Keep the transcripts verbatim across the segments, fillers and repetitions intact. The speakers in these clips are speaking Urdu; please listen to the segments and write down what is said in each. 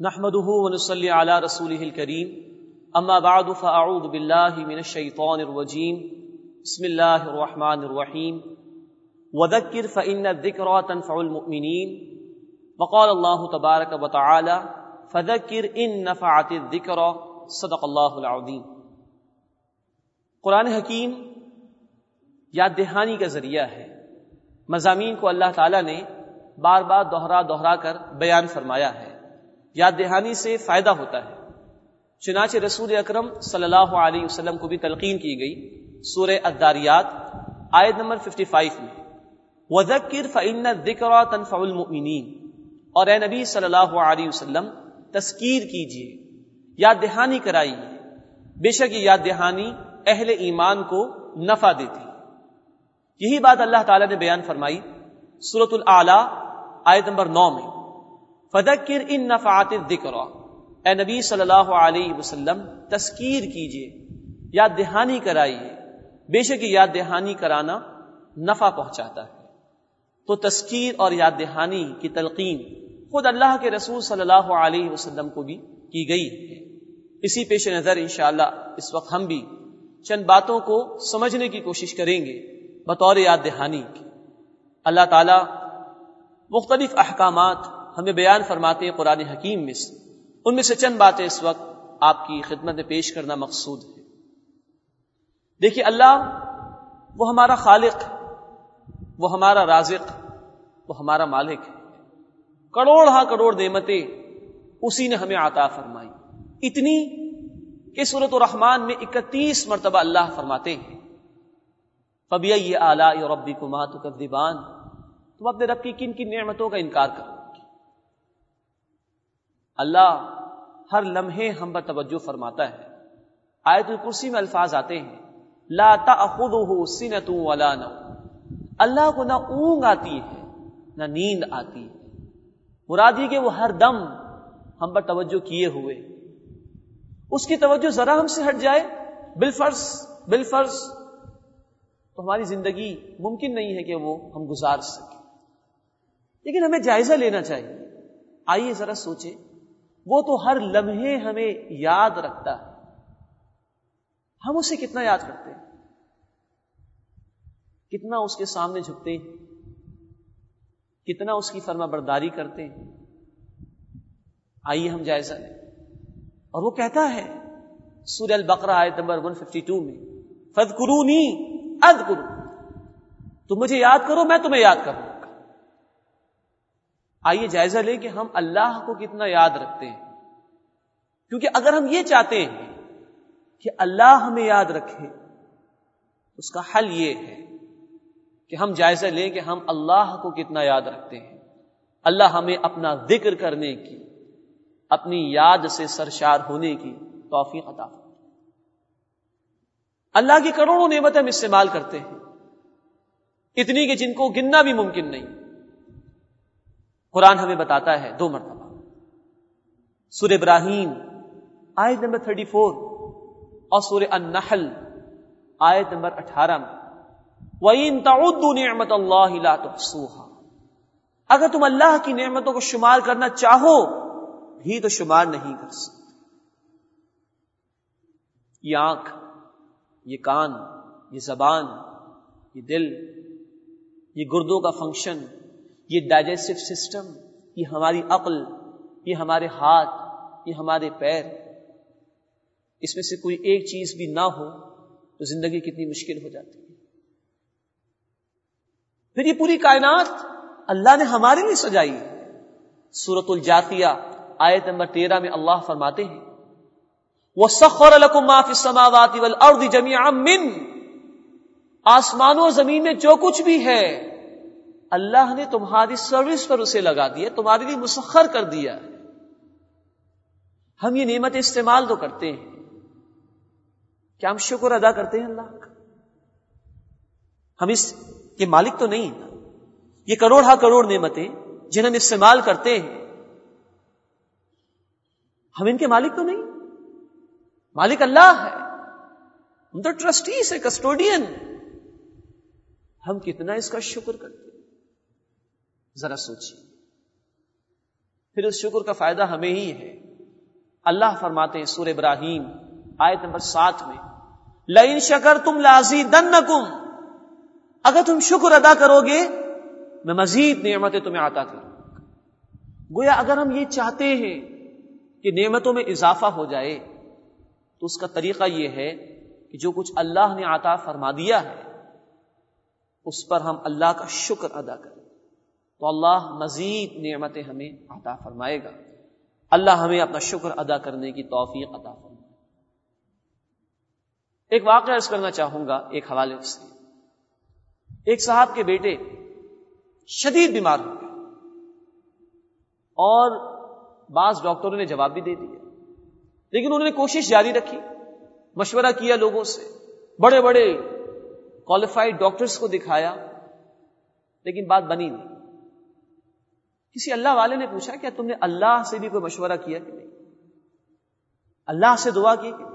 نحمده ونصلي على رسوله الكريم اما بعد فاعوذ بالله من الشيطان الرجيم بسم الله الرحمن الرحيم وذكر فإن الذكرى تنفع المؤمنين وقال الله تبارك وتعالى فذكر إن نفعت الذكرى صدق الله العظيم۔ قرآن حکیم یاد دہانی کا ذریعہ ہے۔ مضامین کو اللہ تعالیٰ نے بار بار دوہرا دوہرا کر بیان فرمایا ہے۔ یاد دہانی سے فائدہ ہوتا ہے، چنانچہ رسول اکرم صلی اللہ علیہ وسلم کو بھی تلقین کی گئی سورہ الذاریات آیت نمبر پچپن میں، وَذَكِّرْ فَإِنَّ الذِّكْرَى تَنفَعُ الْمُؤْمِنِينَ، اور اے نبی صلی اللہ علیہ وسلم تذکیر کیجئے، یاد دہانی کرائیے، بے شک یہ یاد دہانی اہل ایمان کو نفع دیتی۔ یہی بات اللہ تعالیٰ نے بیان فرمائی سورۃ الاعلیٰ آیت نمبر نو میں، فذکر ان نفعت الذکرى، اے نبی صلی اللہ علیہ وسلم تذکیر کیجئے، یاد دہانی کرائیے، بے شک یاد دہانی کرانا نفع پہنچاتا ہے۔ تو تذکیر اور یاد دہانی کی تلقین خود اللہ کے رسول صلی اللہ علیہ وسلم کو بھی کی گئی ہے۔ اسی پیش نظر انشاءاللہ اس وقت ہم بھی چند باتوں کو سمجھنے کی کوشش کریں گے بطور یاد دہانی کی۔ اللہ تعالی مختلف احکامات ہمیں بیان فرماتے ہیں قرآن حکیم میں سے، ان میں سے چند باتیں اس وقت آپ کی خدمت میں پیش کرنا مقصود ہے۔ دیکھیے، اللہ وہ ہمارا خالق، وہ ہمارا رازق، وہ ہمارا مالک ہے۔ کروڑ ہاں کروڑ نعمتیں اسی نے ہمیں عطا فرمائی، اتنی کہ سورۃ الرحمن میں اکتیس مرتبہ اللہ فرماتے ہیں فَبِأَيِّ آلَاءِ رَبِّكُمَا تُكَذِّبَانِ، تم اپنے رب کی کن کن نعمتوں کا انکار کرو۔ اللہ ہر لمحے ہم پر توجہ فرماتا ہے۔ آیت الکرسی میں الفاظ آتے ہیں لا تأخذہ سنۃ ولا نوم، اللہ کو نہ اونگ آتی ہے نہ نیند آتی ہے۔ مراد یہ کہ وہ ہر دم ہم پر توجہ کیے ہوئے، اس کی توجہ ذرا ہم سے ہٹ جائے بالفرض بالفرض تو ہماری زندگی ممکن نہیں ہے کہ وہ ہم گزار سکیں۔ لیکن ہمیں جائزہ لینا چاہیے۔ آئیے ذرا سوچیں، وہ تو ہر لمحے ہمیں یاد رکھتا ہے، ہم اسے کتنا یاد کرتے ہیں، کتنا اس کے سامنے جھکتے ہیں، کتنا اس کی فرما برداری کرتے ہیں۔ آئیے ہم جائزہ لیں۔ اور وہ کہتا ہے سورہ البقرہ آیت نمبر ایک سو بائیس میں فَاذْكُرُونِي أَذْكُرُكُمْ، تم مجھے یاد کرو میں تمہیں یاد کروں گا۔ آئیے جائزہ لیں کہ ہم اللہ کو کتنا یاد رکھتے ہیں، کیونکہ اگر ہم یہ چاہتے ہیں کہ اللہ ہمیں یاد رکھے، اس کا حل یہ ہے کہ ہم جائزہ لیں کہ ہم اللہ کو کتنا یاد رکھتے ہیں۔ اللہ ہمیں اپنا ذکر کرنے کی، اپنی یاد سے سرشار ہونے کی توفیق عطا فرمائے۔ اللہ کی کروڑوں نعمتیں ہم استعمال کرتے ہیں، اتنی کہ جن کو گننا بھی ممکن نہیں۔ قرآن ہمیں بتاتا ہے دو مرتبہ سورہ ابراہیم آیت نمبر چوتیس اور سورہ النحل آیت نمبر اٹھارہ میں وَإِن تَعُدُّوا نِعْمَةَ اللَّهِ لَا تُحْصُوهَا، اگر تم اللہ کی نعمتوں کو شمار کرنا چاہو بھی تو شمار نہیں کر سکتے۔ یہ آنکھ، یہ کان، یہ زبان، یہ دل، یہ گردوں کا فنکشن، یہ ڈائجسٹو سسٹم، یہ ہماری عقل، یہ ہمارے ہاتھ، یہ ہمارے پیر، اس میں سے کوئی ایک چیز بھی نہ ہو تو زندگی کتنی مشکل ہو جاتی ہے۔ پھر یہ پوری کائنات اللہ نے ہمارے لیے سجائی ہے۔ سورۃ الجاثیہ آیت نمبر تیرہ میں اللہ فرماتے ہیں وَسَخَّرَ لَكُم مَّا فِي السَّمَاوَاتِ وَالْأَرْضِ جَمِيعًا مِّنْهُ، آسمانوں اور زمین میں جو کچھ بھی ہے اللہ نے تمہاری سروس پر اسے لگا دیا، تمہارے لیے مسخر کر دیا۔ ہم یہ نعمت استعمال تو کرتے ہیں، کیا ہم شکر ادا کرتے ہیں اللہ کا؟ ہم اس کے مالک تو نہیں ہیں۔ یہ کروڑ ہا کروڑ نعمتیں جن ہم استعمال کرتے ہیں، ہم ان کے مالک تو نہیں؟ مالک اللہ ہے، ہم تو ٹرسٹیز ہے، کسٹوڈین۔ ہم کتنا اس کا شکر کرتے ہیں، ذرا سوچیے۔ پھر اس شکر کا فائدہ ہمیں ہی ہے. اللہ فرماتے ہیں سورہ ابراہیم آیت نمبر سات میں لئن شکرتم لازیدنکم، اگر تم شکر ادا کرو گے میں مزید نعمتیں تمہیں عطا کروں. گویا اگر ہم یہ چاہتے ہیں کہ نعمتوں میں اضافہ ہو جائے تو اس کا طریقہ یہ ہے کہ جو کچھ اللہ نے عطا فرما دیا ہے اس پر ہم اللہ کا شکر ادا کریں تو اللہ مزید نعمتیں ہمیں عطا فرمائے گا. اللہ ہمیں اپنا شکر ادا کرنے کی توفیق عطا فرمائے. ایک واقعہ عرض کرنا چاہوں گا ایک حوالے سے. ایک صاحب کے بیٹے شدید بیمار ہو گئے اور بعض ڈاکٹروں نے جواب بھی دے دیا، لیکن انہوں نے کوشش جاری رکھی، مشورہ کیا لوگوں سے، بڑے بڑے کوالیفائڈ ڈاکٹرز کو دکھایا، لیکن بات بنی نہیں. کسی اللہ والے نے پوچھا کیا تم نے اللہ سے بھی کوئی مشورہ کیا کہ نہیں، اللہ سے دعا کی کہ نہیں؟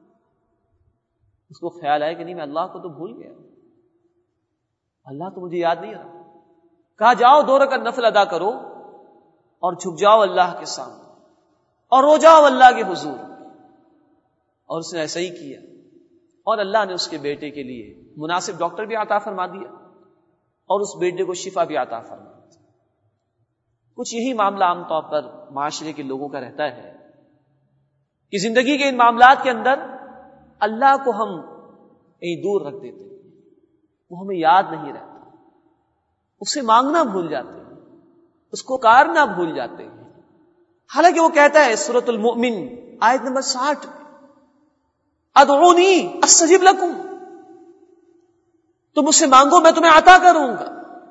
اس کو خیال آیا کہ نہیں میں اللہ کو تو بھول گیا، اللہ تو مجھے یاد نہیں رہا. کہا جاؤ دو رکعت نفل ادا کرو اور جھک جاؤ اللہ کے سامنے اور رو جاؤ اللہ کے حضور. اور اس نے ایسا ہی کیا اور اللہ نے اس کے بیٹے کے لیے مناسب ڈاکٹر بھی عطا فرما دیا اور اس بیٹے کو شفا بھی عطا فرما دیا. کچھ یہی معاملہ عام طور پر معاشرے کے لوگوں کا رہتا ہے کہ زندگی کے ان معاملات کے اندر اللہ کو ہم کہیں دور رکھ دیتے ہیں، وہ ہمیں یاد نہیں رہتا، اسے مانگنا بھول جاتے ہیں، اس کو کارنا بھول جاتے ہیں. حالانکہ وہ کہتا ہے سورۃ المؤمن آیت نمبر ساٹھ ادعونی استجب لکم، تم مجھ سے مانگو میں تمہیں عطا کروں گا.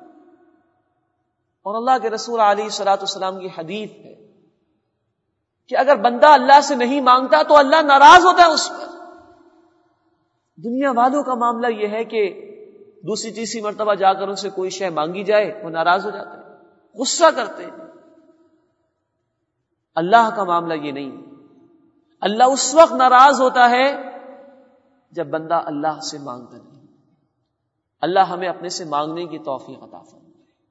اور اللہ کے رسول علیہ الصلوۃ والسلام کی حدیث ہے کہ اگر بندہ اللہ سے نہیں مانگتا تو اللہ ناراض ہوتا ہے اس پر. دنیا والوں کا معاملہ یہ ہے کہ دوسری تیسری مرتبہ جا کر ان سے کوئی شے مانگی جائے وہ ناراض ہو جاتے ہیں، غصہ کرتے ہیں. اللہ کا معاملہ یہ نہیں. اللہ اس وقت ناراض ہوتا ہے جب بندہ اللہ سے مانگتا نہیں. اللہ ہمیں اپنے سے مانگنے کی توفیق عطا فرمائے.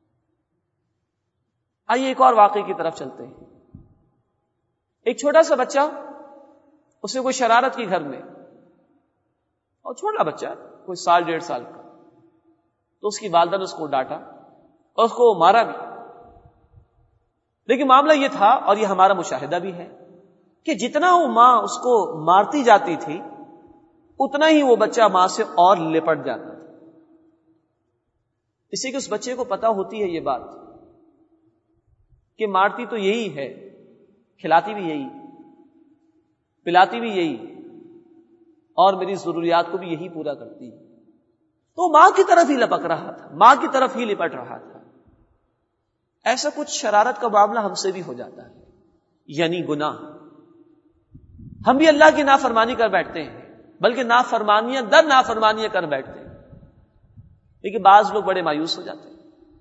آئیے ایک اور واقعے کی طرف چلتے ہیں. ایک چھوٹا سا بچہ، اس نے کوئی شرارت کی گھر میں، اور چھوٹا بچہ کوئی سال ڈیڑھ سال کا، تو اس کی والدہ نے اس کو ڈانٹا اور اس کو مارا بھی. لیکن معاملہ یہ تھا اور یہ ہمارا مشاہدہ بھی ہے کہ جتنا وہ ماں اس کو مارتی جاتی تھی اتنا ہی وہ بچہ ماں سے اور لپٹ جاتا تھا. اسی کہ اس بچے کو پتا ہوتی ہے یہ بات کہ مارتی تو یہی ہے، کھلاتی بھی یہی، پلاتی بھی یہی، اور میری ضروریات کو بھی یہی پورا کرتی ہے. تو ماں کی طرف ہی لپک رہا تھا، ماں کی طرف ہی لپٹ رہا تھا. ایسا کچھ شرارت کا معاملہ ہم سے بھی ہو جاتا ہے، یعنی گناہ. ہم بھی اللہ کی نافرمانی کر بیٹھتے ہیں، بلکہ نافرمانیاں در نافرمانیاں کر بیٹھتے ہیں. لیکن بعض لوگ بڑے مایوس ہو جاتے ہیں،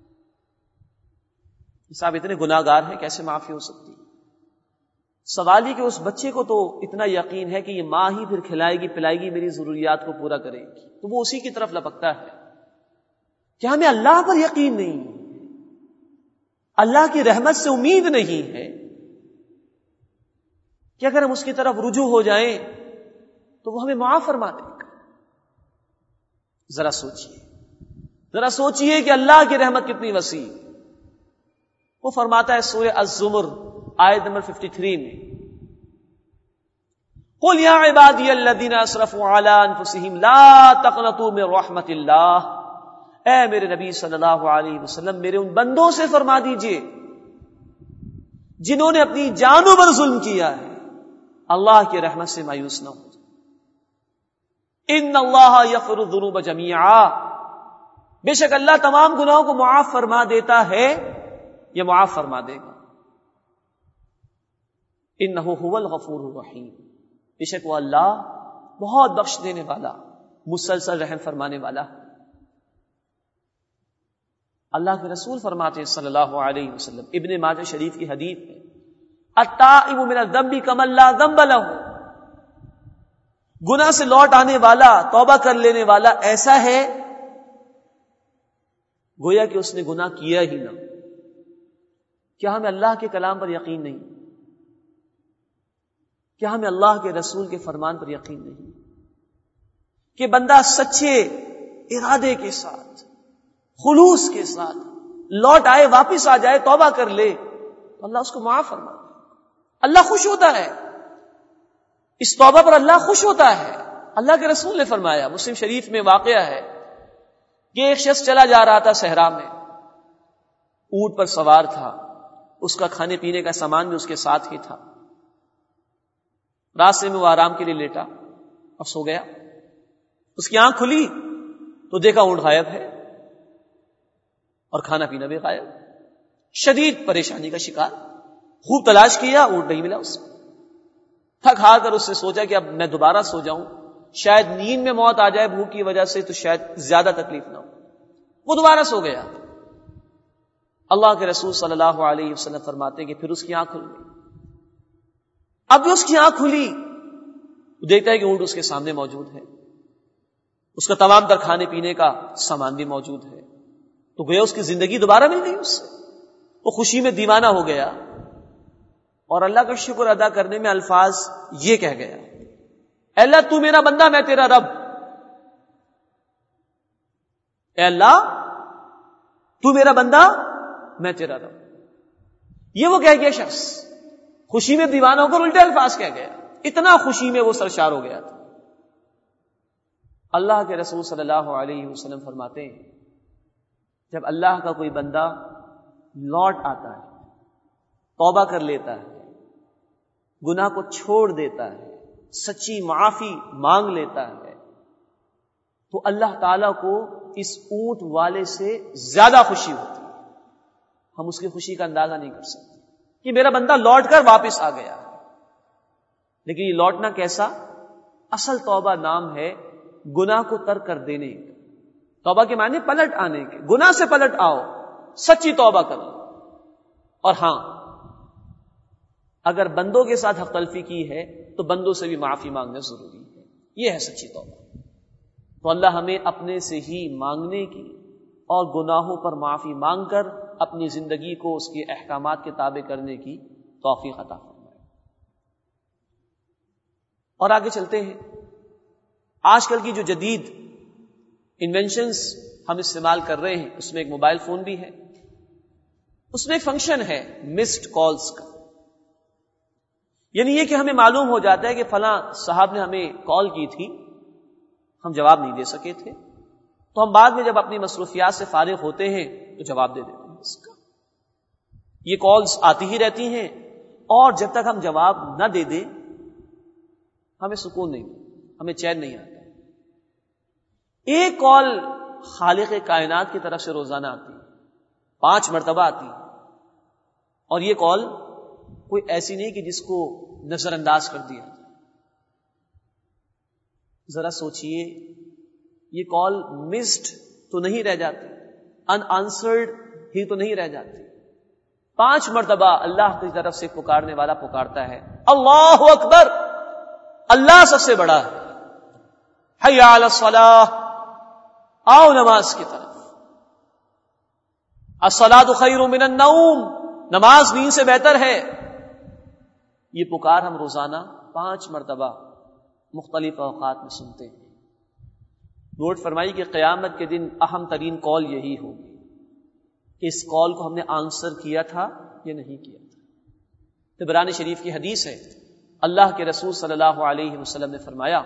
صاحب اتنے گناہ گار ہیں کیسے معافی ہو سکتی. سوال یہ کہ اس بچے کو تو اتنا یقین ہے کہ یہ ماں ہی پھر کھلائے گی پلائے گی میری ضروریات کو پورا کرے گی، تو وہ اسی کی طرف لپکتا ہے. کیا ہمیں اللہ پر یقین نہیں، اللہ کی رحمت سے امید نہیں ہے کہ اگر ہم اس کی طرف رجوع ہو جائیں تو وہ ہمیں معاف فرما دے گا؟ ذرا سوچئے، ذرا سوچئے کہ اللہ کی رحمت کتنی وسیع. وہ فرماتا ہے سورہ الزمر آیت نمبر ترپن میں قل یا عبادی الذین اسرفوا علی انفسہم لا تقنطوا من رحمت اللہ. اے میرے نبی صلی اللہ علیہ وسلم میرے ان بندوں سے فرما دیجئے جنہوں نے اپنی جانوں پر ظلم کیا ہے اللہ کی رحمت سے مایوس نہ ہو. ان اللہ یغفر الذنوب جميعا، بے شک اللہ تمام گناہوں کو معاف فرما دیتا ہے، یہ معاف فرما دے گا. انہ هو الغفور الرحیم، بے شک وہ اللہ بہت بخش دینے والا، مسلسل رحم فرمانے والا. اللہ کے رسول فرماتے ہیں صلی اللہ علیہ وسلم، ابن ماجہ شریف کی حدیث ہے، التائب من الذنب کمن لا ذنب له، گناہ سے لوٹ آنے والا، توبہ کر لینے والا ایسا ہے گویا کہ اس نے گناہ کیا ہی نہ. کیا ہمیں اللہ کے کلام پر یقین نہیں؟ کیا ہمیں اللہ کے رسول کے فرمان پر یقین نہیں کہ بندہ سچے ارادے کے ساتھ، خلوص کے ساتھ لوٹ آئے، واپس آ جائے، توبہ کر لے تو اللہ اس کو معاف فرما دے، اللہ خوش ہوتا ہے، اس توبہ پر اللہ خوش ہوتا ہے۔ اللہ کے رسول نے فرمایا، مسلم شریف میں واقعہ ہے کہ ایک شخص چلا جا رہا تھا صحرا میں، اونٹ پر سوار تھا، اس کا کھانے پینے کا سامان بھی اس کے ساتھ ہی تھا۔ راستے میں وہ آرام کے لیے لیٹا اور سو گیا۔ اس کی آنکھ کھلی تو دیکھا اونٹ غائب ہے اور کھانا پینا بھی غائب۔ شدید پریشانی کا شکار، خوب تلاش کیا، اونٹ نہیں ملا اس کو۔ تھک ہار کر اس نے سوچا کہ اب میں دوبارہ سو جاؤں، شاید نیند میں موت آ جائے بھوک کی وجہ سے تو شاید زیادہ تکلیف نہ ہو۔ وہ دوبارہ سو گیا۔ اللہ کے رسول صلی اللہ علیہ وسلم فرماتے ہیں کہ پھر اس کی آنکھ کھل گئی۔ اب جو اس کی آنکھ کھلی وہ دیکھتا ہے کہ اونٹ اس کے سامنے موجود ہے، اس کا تمام تر کھانے پینے کا سامان بھی موجود ہے، تو گویا اس کی زندگی دوبارہ مل گئی اس سے۔ وہ خوشی میں دیوانہ ہو گیا اور اللہ کا شکر ادا کرنے میں الفاظ یہ کہہ گیا، اے اللہ تو میرا بندہ میں تیرا رب، اے اللہ تو میرا بندہ میں تیرا رب۔ یہ وہ کہہ گیا شخص، خوشی میں دیوانہ ہو کر الٹے الفاظ کہہ گیا، اتنا خوشی میں وہ سرشار ہو گیا تھا۔ اللہ کے رسول صلی اللہ علیہ وسلم فرماتے ہیں جب اللہ کا کوئی بندہ لوٹ آتا ہے، توبہ کر لیتا ہے، گناہ کو چھوڑ دیتا ہے، سچی معافی مانگ لیتا ہے، تو اللہ تعالیٰ کو اس اونٹ والے سے زیادہ خوشی ہوتی ہے۔ ہم اس کی خوشی کا اندازہ نہیں کر سکتے کہ میرا بندہ لوٹ کر واپس آ گیا۔ لیکن یہ لوٹنا کیسا؟ اصل توبہ نام ہے گناہ کو ترک کر دینے کا۔ توبہ کے معنی پلٹ آنے کے، گناہ سے پلٹ آؤ، سچی توبہ کرو۔ اور ہاں، اگر بندوں کے ساتھ حق تلفی کی ہے تو بندوں سے بھی معافی مانگنا ضروری ہے، یہ ہے سچی توبہ۔ تو اللہ ہمیں اپنے سے ہی مانگنے کی اور گناہوں پر معافی مانگ کر اپنی زندگی کو اس کے احکامات کے تابع کرنے کی توفیق عطا فرمائے۔ اور آگے چلتے ہیں، آج کل کی جو جدید انوینشنز ہم استعمال کر رہے ہیں اس میں ایک موبائل فون بھی ہے، اس میں ایک فنکشن ہے مسڈ کالز کا، یعنی یہ کہ ہمیں معلوم ہو جاتا ہے کہ فلاں صاحب نے ہمیں کال کی تھی، ہم جواب نہیں دے سکے تھے، تو ہم بعد میں جب اپنی مصروفیات سے فارغ ہوتے ہیں تو جواب دے دیتے ہیں اس کا۔ یہ کالز آتی ہی رہتی ہیں اور جب تک ہم جواب نہ دے دیں ہمیں سکون نہیں، ہمیں چین نہیں آتا۔ ایک کال خالق کائنات کی طرف سے روزانہ آتی ہے، پانچ مرتبہ آتی ہے، اور یہ کال کوئی ایسی نہیں کہ جس کو نظر انداز کر دیا جائے۔ ذرا سوچئے، یہ کال مسڈ تو نہیں رہ جاتی، ان آنسرڈ ہی تو نہیں رہ جاتی، پانچ مرتبہ اللہ کی طرف سے پکارنے والا پکارتا ہے، اللہ اکبر، اللہ سب سے بڑا ہے، حی علی الصلاۃ، آؤ نماز کی طرف، الصلاۃ خیر من النوم، نماز نیند سے بہتر ہے۔ یہ پکار ہم روزانہ پانچ مرتبہ مختلف اوقات میں سنتے ہیں۔ نوٹ فرمائی کہ قیامت کے دن اہم ترین کال یہی ہوگی کہ اس کال کو ہم نے آنسر کیا تھا یا نہیں کیا تھا۔ طبرانی شریف کی حدیث ہے، اللہ کے رسول صلی اللہ علیہ وسلم نے فرمایا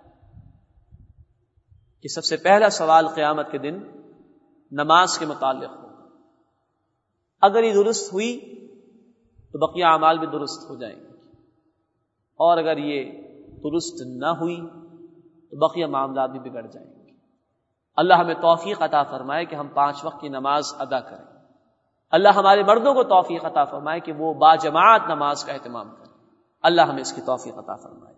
کہ سب سے پہلا سوال قیامت کے دن نماز کے متعلق ہوگا، اگر یہ درست ہوئی تو بقیہ اعمال بھی درست ہو جائیں گے، اور اگر یہ درست نہ ہوئی تو بقیہ معاملات بھی بگڑ جائیں گے۔ اللہ ہمیں توفیق عطا فرمائے کہ ہم پانچ وقت کی نماز ادا کریں۔ اللہ ہمارے مردوں کو توفیق عطا فرمائے کہ وہ باجماعت نماز کا اہتمام کریں۔ اللہ ہمیں اس کی توفیق عطا فرمائے۔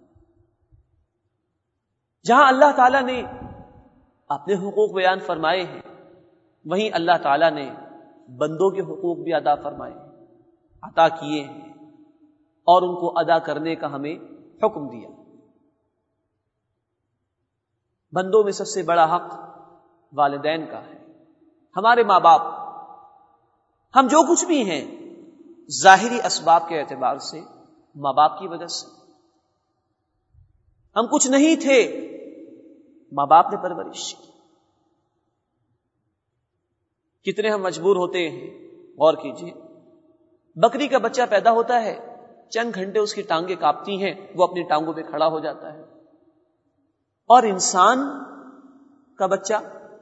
جہاں اللہ تعالیٰ نے اپنے حقوق بیان فرمائے ہیں، وہیں اللہ تعالیٰ نے بندوں کے حقوق بھی ادا فرمائے، عطا کیے ہیں، اور ان کو ادا کرنے کا ہمیں حکم دیا۔ بندوں میں سب سے بڑا حق والدین کا ہے، ہمارے ماں باپ۔ ہم جو کچھ بھی ہیں ظاہری اسباب کے اعتبار سے ماں باپ کی وجہ سے. ہم کچھ نہیں تھے، ماں باپ نے پرورش کی. کتنے ہم مجبور ہوتے ہیں، غور کیجیے. بکری کا بچہ پیدا ہوتا ہے، چند گھنٹے اس کی ٹانگیں کاپتی ہیں، وہ اپنی ٹانگوں پہ کھڑا ہو جاتا ہے. اور انسان کا بچہ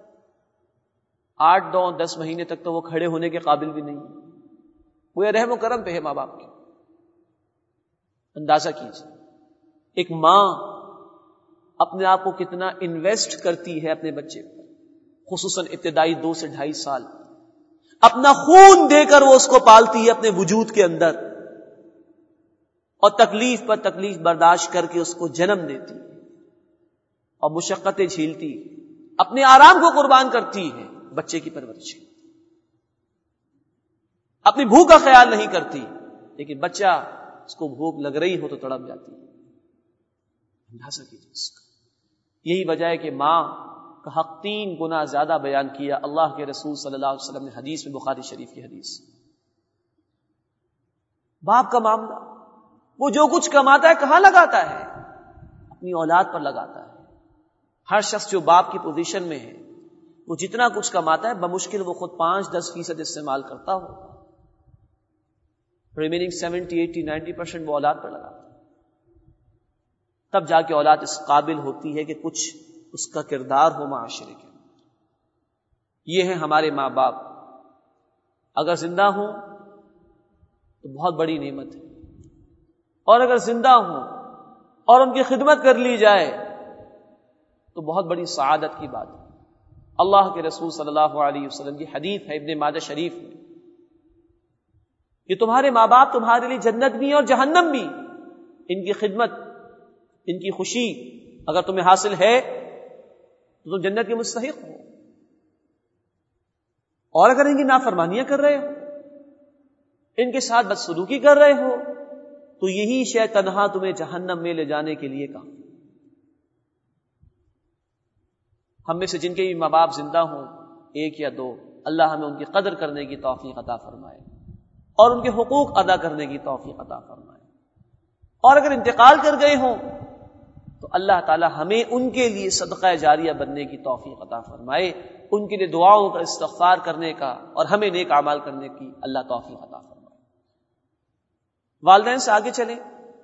آٹھ نو دس مہینے تک تو وہ کھڑے ہونے کے قابل بھی نہیں. وہ رحم و کرم پہ ہے ماں باپ کے. اندازہ کیجیے ایک ماں اپنے آپ کو کتنا انویسٹ کرتی ہے اپنے بچے پر، خصوصاً ابتدائی دو سے ڈھائی سال. اپنا خون دے کر وہ اس کو پالتی ہے اپنے وجود کے اندر، اور تکلیف پر تکلیف برداشت کر کے اس کو جنم دیتی اور مشقتیں جھیلتی، اپنے آرام کو قربان کرتی ہے بچے کی پرورش. اپنی بھوک کا خیال نہیں کرتی، لیکن بچہ اس کو بھوک لگ رہی ہو تو تڑپ جاتی ہے. اندازہ کیجیے اس کا. یہی وجہ ہے کہ ماں کا حق تین گنا زیادہ بیان کیا اللہ کے رسول صلی اللہ علیہ وسلم نے حدیث میں، بخاری شریف کی حدیث. باپ کا معاملہ، وہ جو کچھ کماتا ہے کہاں لگاتا ہے؟ اپنی اولاد پر لگاتا ہے. ہر شخص جو باپ کی پوزیشن میں ہے، وہ جتنا کچھ کماتا ہے بمشکل وہ خود پانچ دس فیصد استعمال کرتا ہو، remaining seventy eighty ninety percent وہ اولاد پر لگاتا ہے. تب جا کے اولاد اس قابل ہوتی ہے کہ کچھ اس کا کردار ہو معاشرے کے. یہ ہیں ہمارے ماں باپ. اگر زندہ ہوں تو بہت بڑی نعمت ہے، اور اگر زندہ ہوں اور ان کی خدمت کر لی جائے تو بہت بڑی سعادت کی بات ہے. اللہ کے رسول صلی اللہ علیہ وسلم کی حدیث ہے ابن ماجہ شریف میں کہ تمہارے ماں باپ تمہارے لیے جنت بھی اور جہنم بھی. ان کی خدمت، ان کی خوشی اگر تمہیں حاصل ہے تو تم جنت کے مستحق ہو، اور اگر ان کی نافرمانیاں کر رہے ہو، ان کے ساتھ بدسلوکی کر رہے ہو، تو یہی شے تنہا تمہیں جہنم میں لے جانے کے لیے کہا. ہم میں سے جن کے بھی ماں باپ زندہ ہوں، ایک یا دو، اللہ ہمیں ان کی قدر کرنے کی توفیق عطا فرمائے اور ان کے حقوق ادا کرنے کی توفیق عطا فرمائے. اور اگر انتقال کر گئے ہوں تو اللہ تعالی ہمیں ان کے لیے صدقہ جاریہ بننے کی توفیق عطا فرمائے، ان کے لیے دعاؤں کا استغفار کرنے کا اور ہمیں نیک اعمال کرنے کی اللہ توفیق عطا فرمائے. والدین سے آگے چلیں.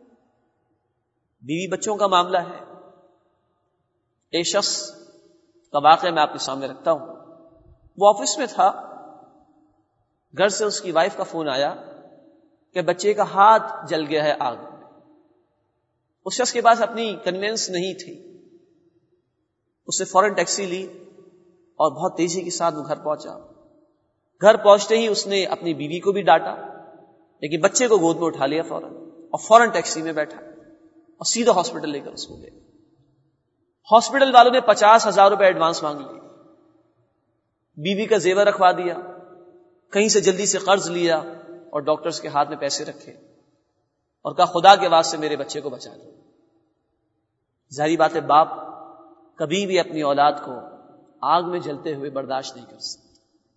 بیوی بچوں کا معاملہ ہے. ایک شخص کا واقعہ میں آپ کے سامنے رکھتا ہوں. وہ آفس میں تھا، گھر سے اس کی وائف کا فون آیا کہ بچے کا ہاتھ جل گیا ہے آگ میں. اس شخص کے پاس اپنی کنوینس نہیں تھی. اس نے فوراً ٹیکسی لی اور بہت تیزی کے ساتھ وہ گھر پہنچا. گھر پہنچتے ہی اس نے اپنی بیوی کو بھی ڈانٹا، لیکن بچے کو گود میں اٹھا لیا فوراً اور فوراً ٹیکسی میں بیٹھا اور سیدھا ہاسپٹل لے کر اس کو گئے. ہاسپٹل والوں نے پچاس ہزار روپے ایڈوانس مانگ لیے، بیوی کا زیور رکھوا دیا، کہیں سے جلدی سے قرض لیا اور ڈاکٹرز کے ہاتھ میں پیسے رکھے اور کہا خدا کے واسطے میرے بچے کو بچا دو. ظاہری بات ہے باپ کبھی بھی اپنی اولاد کو آگ میں جلتے ہوئے برداشت نہیں کر سکتے.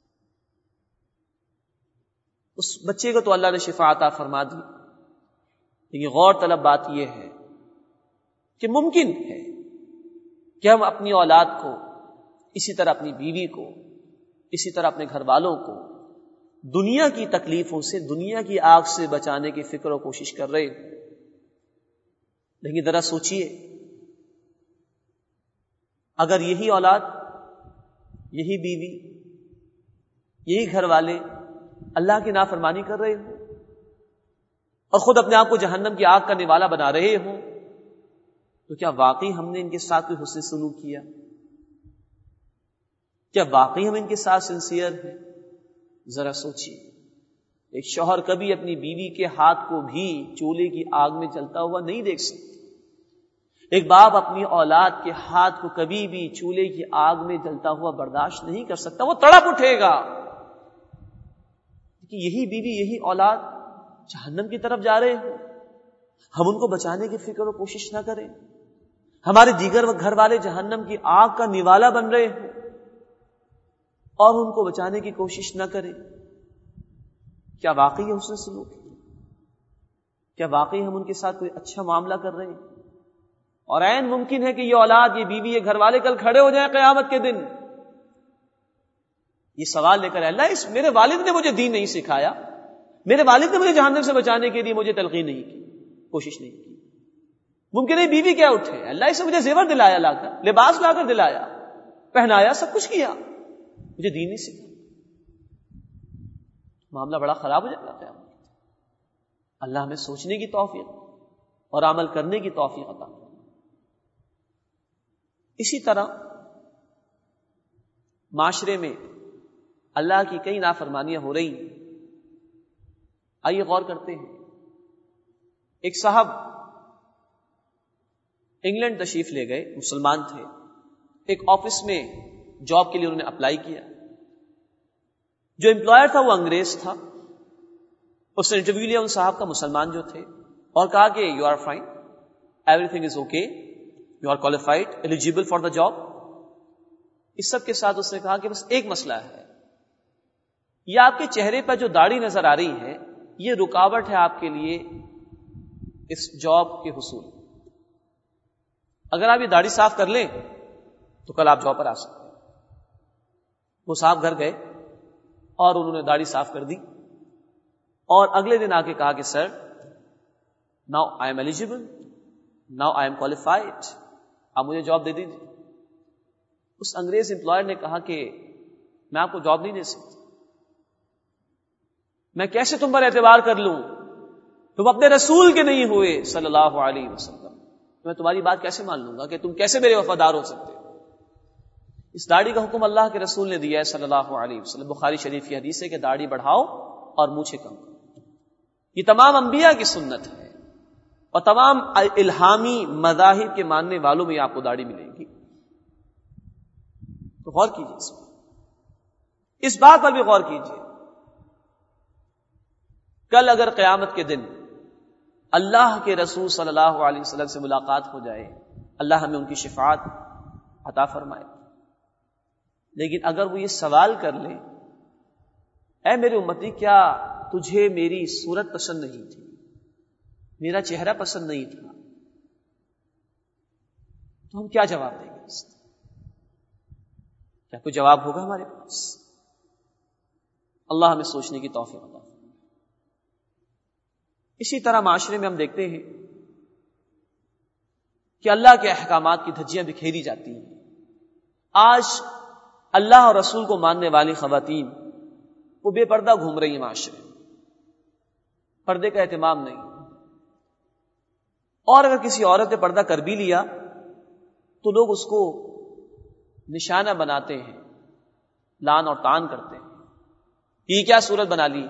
اس بچے کو تو اللہ نے شفا عطا فرما دی، لیکن غور طلب بات یہ ہے کہ ممکن ہے کہ ہم اپنی اولاد کو، اسی طرح اپنی بیوی کو، اسی طرح اپنے گھر والوں کو دنیا کی تکلیفوں سے، دنیا کی آگ سے بچانے کی فکر و کوشش کر رہے ہیں. لیکن ذرا سوچئے، اگر یہی اولاد، یہی بیوی، یہی گھر والے اللہ کی نافرمانی کر رہے ہوں اور خود اپنے آپ کو جہنم کی آگ کا نوالا بنا رہے ہوں، تو کیا واقعی ہم نے ان کے ساتھ کوئی حسن سلوک کیا؟ کیا واقعی ہم ان کے ساتھ سنسیئر ہیں؟ ذرا سوچیے. ایک شوہر کبھی اپنی بیوی کے ہاتھ کو بھی چولہے کی آگ میں جلتا ہوا نہیں دیکھ سکتے. ایک باپ اپنی اولاد کے ہاتھ کو کبھی بھی چولہے کی آگ میں جلتا ہوا برداشت نہیں کر سکتا، وہ تڑپ اٹھے گا. کہ یہی بیوی، یہی اولاد جہنم کی طرف جا رہے ہوں، ہم ان کو بچانے کی فکر و کوشش نہ کریں. ہمارے دیگر گھر والے جہنم کی آگ کا نوالا بن رہے ہوں اور ان کو بچانے کی کوشش نہ کریں. کیا واقعی ہے حسن سلوک؟ کیا واقعی ہم ان کے ساتھ کوئی اچھا معاملہ کر رہے ہیں؟ اور عین ممکن ہے کہ یہ اولاد، یہ بیوی، یہ گھر والے کل کھڑے ہو جائیں قیامت کے دن یہ سوال لے کر، اللہ اس میرے والد نے مجھے دین نہیں سکھایا، میرے والد نے مجھے جہنم سے بچانے کے لیے مجھے تلقین نہیں کی، کوشش نہیں کی۔ ممکن ہے بیوی کیا اٹھے، اللہ اس نے مجھے زیور دلایا، لا کر لباس لا کر دلایا، پہنایا، سب کچھ کیا، مجھے دین نہیں سکھایا۔ معاملہ بڑا خراب ہو جاتا ہے۔ اللہ ہمیں سوچنے کی توفیق اور عمل کرنے کی توفیق عطا۔ اسی طرح معاشرے میں اللہ کی کئی نافرمانیاں ہو رہی ہیں۔ آئیے غور کرتے ہیں۔ ایک صاحب انگلینڈ تشریف لے گئے، مسلمان تھے، ایک آفس میں جاب کے لیے انہوں نے اپلائی کیا۔ جو امپلائر تھا وہ انگریز تھا۔ اس نے انٹرویو لیا ان صاحب کا، مسلمان جو تھے، اور کہا کہ you are fine, everything is okay, you are qualified, eligible for the job. اس سب کے ساتھ اس نے کہا کہ بس ایک مسئلہ ہے، یہ آپ کے چہرے پر جو داڑھی نظر آ رہی ہے یہ رکاوٹ ہے آپ کے لیے اس جاب کے حصول۔ اگر آپ یہ داڑھی صاف کر لیں تو کل آپ جاب پر آ سکتے ہیں۔ وہ صاحب گھر گئے اور انہوں نے داڑھی صاف کر دی، اور اگلے دن آ کے کہا کہ sir now I am eligible, now I am qualified, آپ مجھے جاب دے دیجیے۔ اس انگریز امپلائر نے کہا کہ میں آپ کو جاب نہیں دے سکتا، میں کیسے تم پر اعتبار کر لوں، تم اپنے رسول کے نہیں ہوئے صلی اللہ علیہ وسلم، میں تمہاری بات کیسے مان لوں گا کہ تم کیسے میرے وفادار ہو سکتے ہو۔ اس داڑھی کا حکم اللہ کے رسول نے دیا ہے صلی اللہ علیہ وسلم۔ بخاری شریف کی حدیث ہے کہ داڑھی بڑھاؤ اور مونچھیں کم کرو۔ یہ تمام انبیاء کی سنت ہے، اور تمام الہامی مذاہب کے ماننے والوں میں آپ کو داڑھی ملے گی۔ تو غور کیجیے اس پر، اس بات پر بھی غور کیجیے۔ کل اگر قیامت کے دن اللہ کے رسول صلی اللہ علیہ وسلم سے ملاقات ہو جائے، اللہ ہمیں ان کی شفاعت عطا فرمائے، لیکن اگر وہ یہ سوال کر لیں، اے میرے امتی کیا تجھے میری صورت پسند نہیں تھی، میرا چہرہ پسند نہیں تھا، تو ہم کیا جواب دیں گے؟ کیا کوئی جواب ہوگا ہمارے پاس؟ اللہ ہمیں سوچنے کی توفیق عطا۔ اسی طرح معاشرے میں ہم دیکھتے ہیں کہ اللہ کے احکامات کی دھجیاں بکھیری جاتی ہیں۔ آج اللہ اور رسول کو ماننے والی خواتین وہ بے پردہ گھوم رہی ہیں معاشرے میں، پردے کا اہتمام نہیں، اور اگر کسی عورت نے پردہ کر بھی لیا تو لوگ اس کو نشانہ بناتے ہیں، لعن اور طعن کرتے ہیں، یہ کیا صورت بنا لی،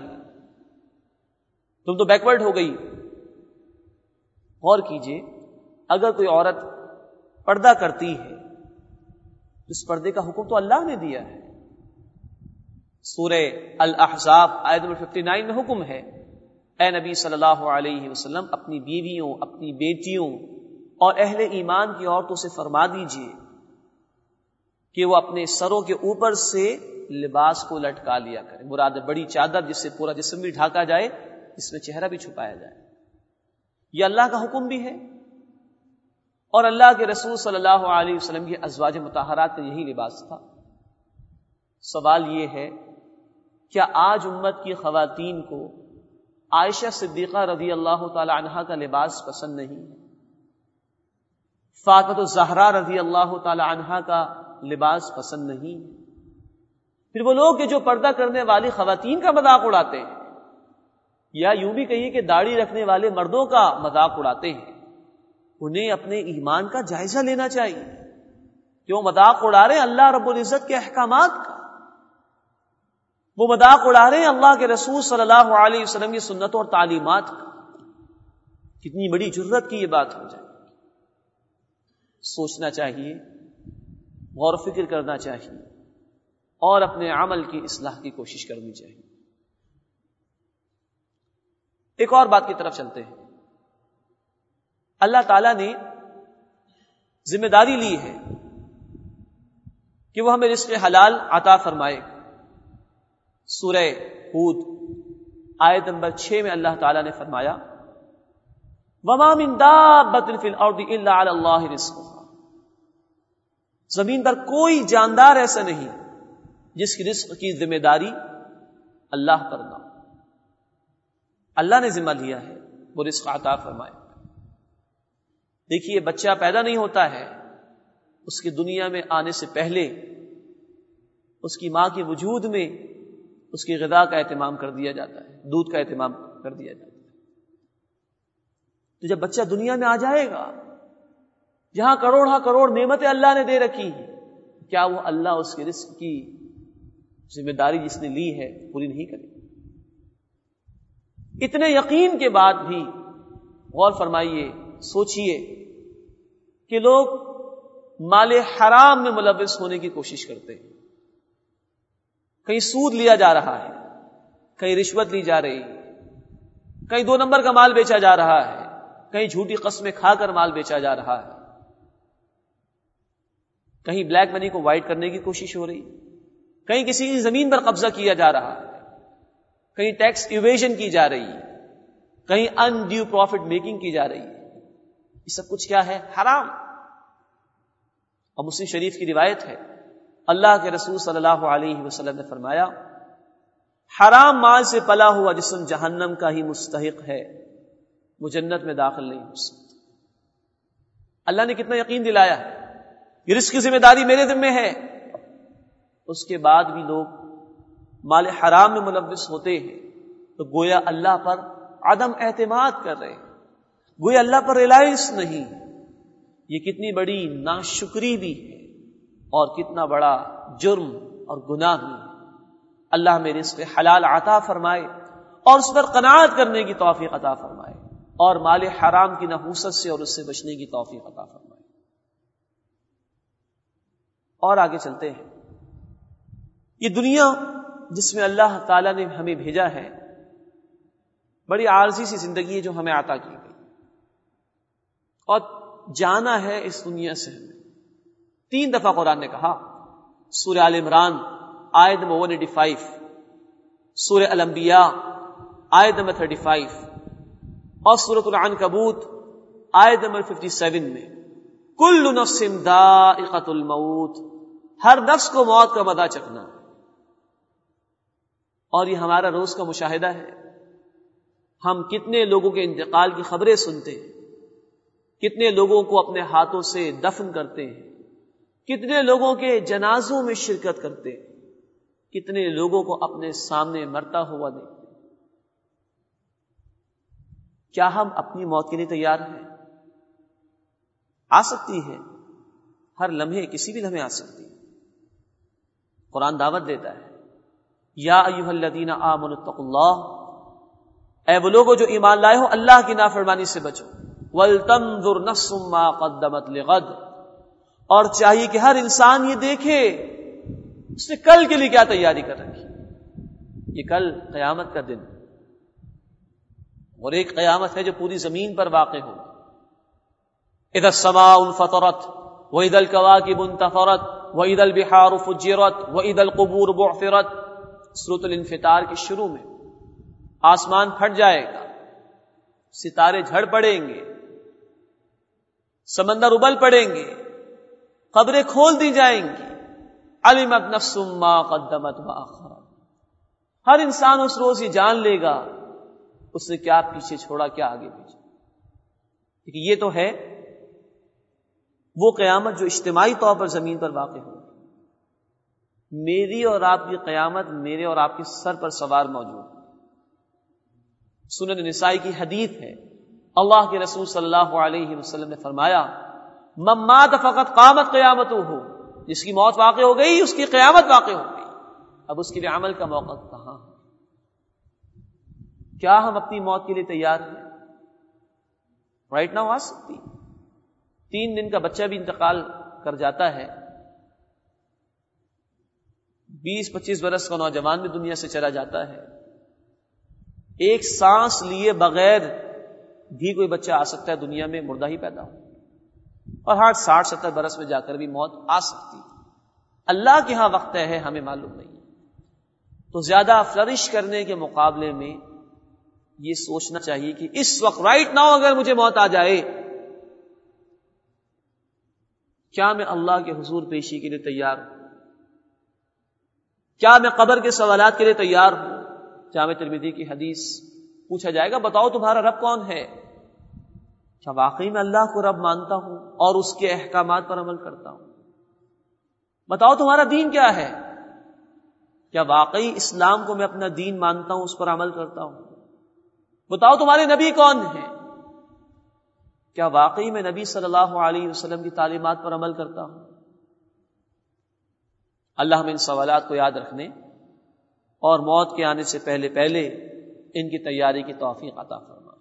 تم تو بیکورڈ ہو گئی۔ غور کیجئے، اگر کوئی عورت پردہ کرتی ہے اس پردے کا حکم تو اللہ نے دیا ہے۔ سورہ الاحزاب آیت نمبر اناسی میں حکم ہے، اے نبی صلی اللہ علیہ وسلم اپنی بیویوں، اپنی بیٹیوں اور اہل ایمان کی عورتوں سے فرما دیجئے کہ وہ اپنے سروں کے اوپر سے لباس کو لٹکا لیا کرے، مراد بڑی چادر جس سے پورا جسم بھی ڈھاکا جائے، اس میں چہرہ بھی چھپایا جائے۔ یہ اللہ کا حکم بھی ہے، اور اللہ کے رسول صلی اللہ علیہ وسلم کی ازواج مطہرات کا یہی لباس تھا۔ سوال یہ ہے، کیا آج امت کی خواتین کو عائشہ صدیقہ رضی اللہ تعالی عنہا کا لباس پسند نہیں، فاطمہ الزہرا رضی اللہ تعالی عنہا کا لباس پسند نہیں؟ پھر وہ لوگ کہ جو پردہ کرنے والی خواتین کا مذاق اڑاتے ہیں، یا یوں بھی کہیے کہ داڑھی رکھنے والے مردوں کا مذاق اڑاتے ہیں، انہیں اپنے ایمان کا جائزہ لینا چاہیے کہ وہ مذاق اڑا رہے ہیں اللہ رب العزت کے احکامات کا، وہ مذاق اڑا رہے ہیں اللہ کے رسول صلی اللہ علیہ وسلم کی سنتوں اور تعلیمات کا۔ کتنی بڑی جرت کی یہ بات ہو جائے۔ سوچنا چاہیے، غور و فکر کرنا چاہیے، اور اپنے عمل کی اصلاح کی کوشش کرنی چاہیے۔ ایک اور بات کی طرف چلتے ہیں۔ اللہ تعالیٰ نے ذمہ داری لی ہے کہ وہ ہمیں رزق حلال عطا فرمائے۔ سورہ ہود آیت نمبر چھ میں اللہ تعالیٰ نے فرمایا وَمَا مِن دَابَّةٍ فِي الْأَرْضِ إِلَّا عَلَى اللَّهِ رِزْقُهَا، زمین پر کوئی جاندار ایسا نہیں جس کی رزق کی ذمہ داری اللہ پر نہ، اللہ نے ذمہ لیا ہے وہ رزق عطا فرمائے۔ دیکھیے بچہ پیدا نہیں ہوتا ہے، اس کی دنیا میں آنے سے پہلے اس کی ماں کے وجود میں اس کی غذا کا اہتمام کر دیا جاتا ہے، دودھ کا اہتمام کر دیا جاتا ہے۔ تو جب بچہ دنیا میں آ جائے گا، جہاں کروڑا کروڑ نعمتیں اللہ نے دے رکھی ہیں، کیا وہ اللہ اس کے رزق کی ذمہ داری جس نے لی ہے پوری نہیں کرے؟ اتنے یقین کے بعد بھی غور فرمائیے، سوچئے کہ لوگ مال حرام میں ملوث ہونے کی کوشش کرتے ہیں۔ کہیں سود لیا جا رہا ہے، کہیں رشوت لی جا رہی ہے، کہیں دو نمبر کا مال بیچا جا رہا ہے، کہیں جھوٹی قسمیں کھا کر مال بیچا جا رہا ہے، کہیں بلیک منی کو وائٹ کرنے کی کوشش ہو رہی، کہیں کسی کی زمین پر قبضہ کیا جا رہا ہے، کہیں ٹیکس ایویژن کی جا رہی ہے، کہیں ان ڈیو پروفٹ میکنگ کی جا رہی ہے۔ یہ سب کچھ کیا ہے؟ حرام۔ اور مسلم شریف کی روایت ہے، اللہ کے رسول صلی اللہ علیہ وسلم نے فرمایا حرام مال سے پلا ہوا جسم جہنم کا ہی مستحق ہے، وہ جنت میں داخل نہیں ہو سکتا۔ اللہ نے کتنا یقین دلایا ہے، یہ رزق کی ذمہ داری میرے ذمہ ہے، اس کے بعد بھی لوگ مال حرام میں ملوث ہوتے ہیں تو گویا اللہ پر عدم اعتماد کر رہے ہیں، گویا اللہ پر ریلائنس نہیں۔ یہ کتنی بڑی ناشکری بھی ہے اور کتنا بڑا جرم اور گناہ بھی ہے۔ اللہ میرے رزق حلال عطا فرمائے اور اس پر قناعت کرنے کی توفیق عطا فرمائے، اور مال حرام کی نحوست سے اور اس سے بچنے کی توفیق عطا فرمائے۔ اور آگے چلتے ہیں، یہ دنیا جس میں اللہ تعالیٰ نے ہمیں بھیجا ہے بڑی عارضی سی زندگی ہے جو ہمیں عطا کی گئی، اور جانا ہے اس دنیا سے ہمیں۔ تین دفعہ قرآن نے کہا، سورہ آل عمران آیت نمبر ایک سو پچاسی، سورہ الانبیاء آیت نمبر پینتیس اور سورۃ العنکبوت آیت نمبر سچاون میں کل نفس ذائقۃ الموت، ہر نفس کو موت کا مزہ چکھنا۔ اور یہ ہمارا روز کا مشاہدہ ہے، ہم کتنے لوگوں کے انتقال کی خبریں سنتے ہیں، کتنے لوگوں کو اپنے ہاتھوں سے دفن کرتے ہیں، کتنے لوگوں کے جنازوں میں شرکت کرتے ہیں، کتنے لوگوں کو اپنے سامنے مرتا ہوا دیکھتے ہیں۔ کیا ہم اپنی موت کے لیے تیار ہیں؟ آ سکتی ہے، ہر لمحے، کسی بھی لمحے آ سکتی ہے۔ قرآن دعوت دیتا ہے، یا ایھا الذین آمنوا اتقوا اللہ، اے وہ لوگوں جو ایمان لائے ہو اللہ کی نافرمانی سے بچو، وَلْتَنظُرْ نَفْسٌ مَا قَدَّمَتْ لِغَدٍ، اور چاہیے کہ ہر انسان یہ دیکھے اس نے کل کے لیے کیا تیاری کر رکھی۔ یہ کل قیامت کا دن، اور ایک قیامت ہے جو پوری زمین پر واقع ہوگی۔ اذا السماء انفطرت واذا الكواكب انتثرت واذا البحار فجرت واذا القبور بعثرت، سورۃ الانفطار کے شروع میں آسمان پھٹ جائے گا، ستارے جھڑ پڑیں گے، سمندر ابل پڑیں گے، قبریں کھول دی جائیں گی، علمت نفس ما قدمت واخرت، ہر انسان اس روز یہ جان لے گا اس نے کیا پیچھے چھوڑا، کیا آگے بھیجا۔ لیکن یہ تو ہے وہ قیامت جو اجتماعی طور پر زمین پر واقع ہوگی۔ میری اور آپ کی قیامت میرے اور آپ کے سر پر سوار موجود ہے۔ سنن نسائی کی حدیث ہے، اللہ کے رسول صلی اللہ علیہ وسلم نے فرمایا من مات فقط قامت قیامتہ، جس کی موت واقع ہو گئی اس کی قیامت واقع ہو گئی۔ اب اس کے لیے عمل کا موقع کہاں ہے؟ کیا ہم اپنی موت کے لیے تیار ہیں؟ رائٹ ناؤ آ سکتی، تین دن کا بچہ بھی انتقال کر جاتا ہے، بیس پچیس برس کا نوجوان بھی دنیا سے چلا جاتا ہے، ایک سانس لیے بغیر بھی کوئی بچہ آ سکتا ہے دنیا میں، مردہ ہی پیدا ہو، اور ہاں ساٹھ ستر برس میں جا کر بھی موت آ سکتی ہے۔ اللہ کے ہاں وقت ہے، ہمیں معلوم نہیں۔ تو زیادہ فلرش کرنے کے مقابلے میں یہ سوچنا چاہیے کہ اس وقت رائٹ ناؤ اگر مجھے موت آ جائے، کیا میں اللہ کے حضور پیشی کے لیے تیار ہوں؟ کیا میں قبر کے سوالات کے لیے تیار ہوں؟ جامع ترمذی کی حدیث، پوچھا جائے گا بتاؤ تمہارا رب کون ہے؟ کیا واقعی میں اللہ کو رب مانتا ہوں اور اس کے احکامات پر عمل کرتا ہوں؟ بتاؤ تمہارا دین کیا ہے؟ کیا واقعی اسلام کو میں اپنا دین مانتا ہوں، اس پر عمل کرتا ہوں؟ بتاؤ تمہارے نبی کون ہیں؟ کیا واقعی میں نبی صلی اللہ علیہ وسلم کی تعلیمات پر عمل کرتا ہوں؟ اللہ ہمیں ان سوالات کو یاد رکھنے اور موت کے آنے سے پہلے پہلے ان کی تیاری کی توفیق عطا فرمائے۔